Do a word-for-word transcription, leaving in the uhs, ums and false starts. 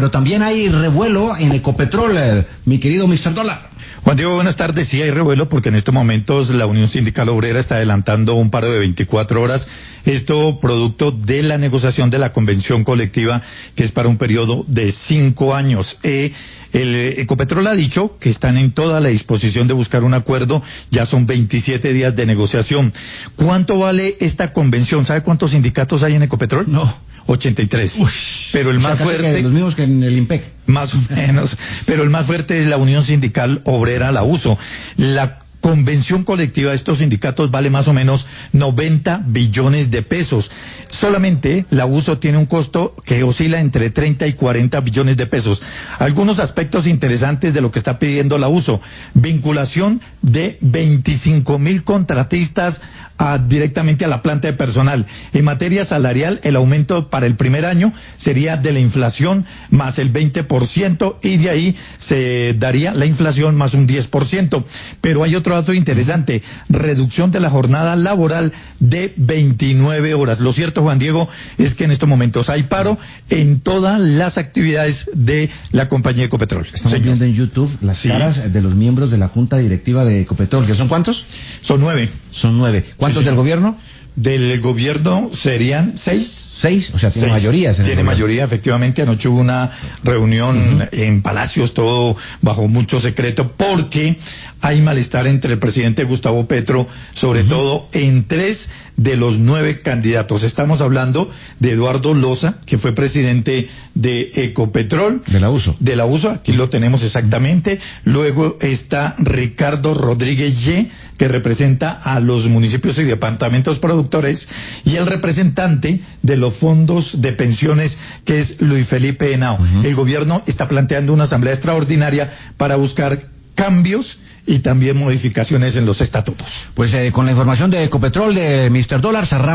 pero también hay revuelo en Ecopetrol, eh, mi querido mister Dólar. Juan Diego, buenas tardes. Sí hay revuelo porque en estos momentos la Unión Sindical Obrera está adelantando un paro de veinticuatro horas. Esto producto de la negociación de la convención colectiva, que es para un periodo de cinco años. Eh, el Ecopetrol ha dicho que están en toda la disposición de buscar un acuerdo. Ya son veintisiete días de negociación. ¿Cuánto vale esta convención? ¿Sabe cuántos sindicatos hay en Ecopetrol? No. ochenta y tres. Uy, pero el o sea, más casi fuerte, que los mismos que en el IMPEC. Más o menos, pero el más fuerte es la Unión Sindical Obrera, la U S O. La convención colectiva de estos sindicatos vale más o menos noventa billones de pesos. Solamente la U S O tiene un costo que oscila entre treinta y cuarenta billones de pesos. Algunos aspectos interesantes de lo que está pidiendo la U S O: vinculación de veinticinco mil contratistas a, directamente a la planta de personal. En materia salarial, el aumento para el primer año sería de la inflación más el veinte por ciento, y de ahí se daría la inflación más un diez por ciento. Pero hay otro dato interesante: reducción de la jornada laboral de veintinueve horas. Lo cierto, Juan Diego, es que en estos momentos hay paro en todas las actividades de la compañía Ecopetrol. Estamos Señor. viendo en YouTube las Sí. caras de los miembros de la Junta Directiva de Ecopetrol, ¿que son cuántos? Son nueve. Son nueve. ¿Cuántos Sí, sí. del gobierno? Del gobierno serían seis. Seis, o sea, tiene Seis. mayoría. ese Tiene gobierno. mayoría, efectivamente. Anoche hubo una reunión uh-huh. en Palacios, todo bajo mucho secreto, porque hay malestar entre el presidente Gustavo Petro, sobre uh-huh. todo en tres de los nueve candidatos. Estamos hablando de Eduardo Loza, que fue presidente de Ecopetrol. De la U S O. De la U S O, aquí lo tenemos exactamente. Luego está Ricardo Rodríguez Ye, que representa a los municipios y departamentos productores, y el representante de los fondos de pensiones, que es Luis Felipe Henao. Uh-huh. El gobierno está planteando una asamblea extraordinaria para buscar cambios y también modificaciones en los estatutos. Pues eh, con la información de Ecopetrol de mister Dólar cerramos.